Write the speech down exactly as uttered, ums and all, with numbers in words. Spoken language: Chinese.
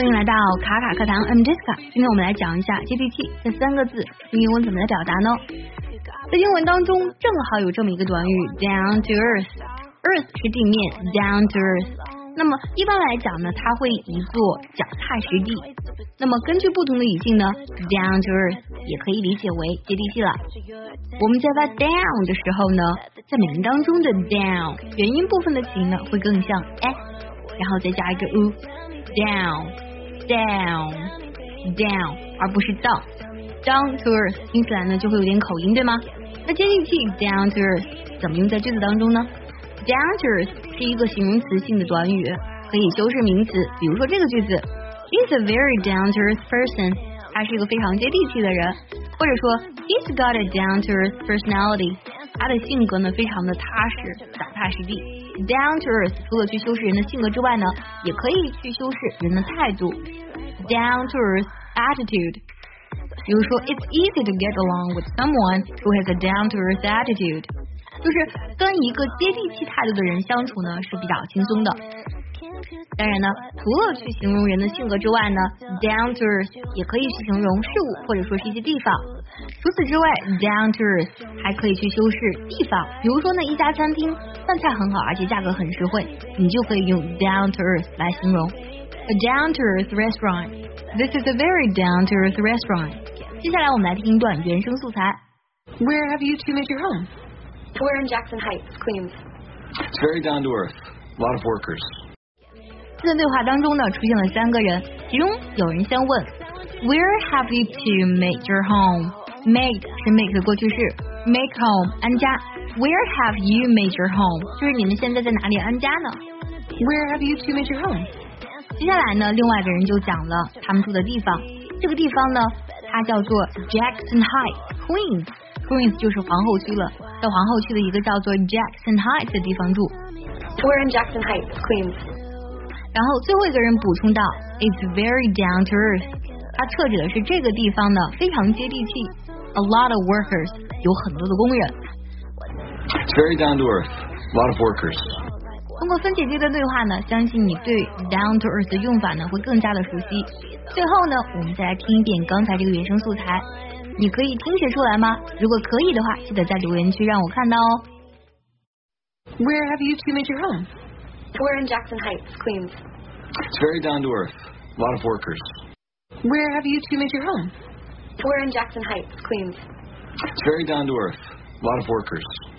欢迎来到卡卡课堂 ，I'm Jessica。今天我们来讲一下接地气这三个字用英文怎么来表达呢？在英文当中正好有这么一个短语 down to earth，earth 是地面 ，down to earth。那么一般来讲呢，它会一做脚踏实地。那么根据不同的语境呢 ，down to earth 也可以理解为接地气了。我们在发 down 的时候呢，在美音当中的 down 元音部分的起音呢会更像 s， 然后再加一个 u down down down， 而不是 down down to earth， 听起来呢就会有点口音，对吗？那接地气 down to earth 怎么用在句子当中呢？ down to earth 是一个形容词性的短语，可以修饰名词，比如说这个句子 He's a very down to earth person， 他是一个非常接地气的人，或者说 He's got a down to earth personality， 他的性格呢非常的踏实，脚踏实地。 down to earth 除了去修饰人的性格之外呢，也可以去修饰人的态度， down to earth attitude， 比如说 It's easy to get along with someone who has a down to earth attitude， 就是跟一个接地气态度的人相处呢是比较轻松的。当然呢，除了去形容人的性格之外呢 down to earth 也可以去形容事物或者说是一些地方。除此之外 down to earth 还可以去修饰地方，比如说呢一家餐厅饭菜很好而且价格很实惠，你就可以用 down to earth 来形容 A down to earth restaurant， This is a very down to earth restaurant。 接下来我们来听一段原声素材。 Where have you two made your home? We're in Jackson Heights, Queens. It's very down to earth. A lot of workers. 这段对话当中呢出现了三个人，其中有人先问 Where have you two made your home？ Made 是 make 的过去式， make home 安家。 Where have you made your home？ 就是你们现在在哪里安家呢？ Where have you two made your home? 接下来呢另外一个人就讲了他们住的地方，这个地方呢它叫做 Jackson Heights Queens， Queens 就是皇后区了，在皇后区的一个叫做 Jackson Heights 的地方住。 We're in Jackson Heights, Queens. 然后最后一个人补充到 It's very down to earth， 它特指的是这个地方呢非常接地气， A lot of workers 有很多的工人。 It's very down to earth. A lot of workers. 通过分解这段对话呢，相信你对 down to earth 的用法呢会更加的熟悉。最后呢我们再来听一遍刚才这个原声素材，你可以听写出来吗？如果可以的话，记得在留言区让我看到哦。 Where have you two made your home? We're in Jackson Heights, Queens. It's very down to earth. A lot of workers. Where have you two made your home? We're in Jackson Heights, Queens. It's very down to earth. A lot of workers.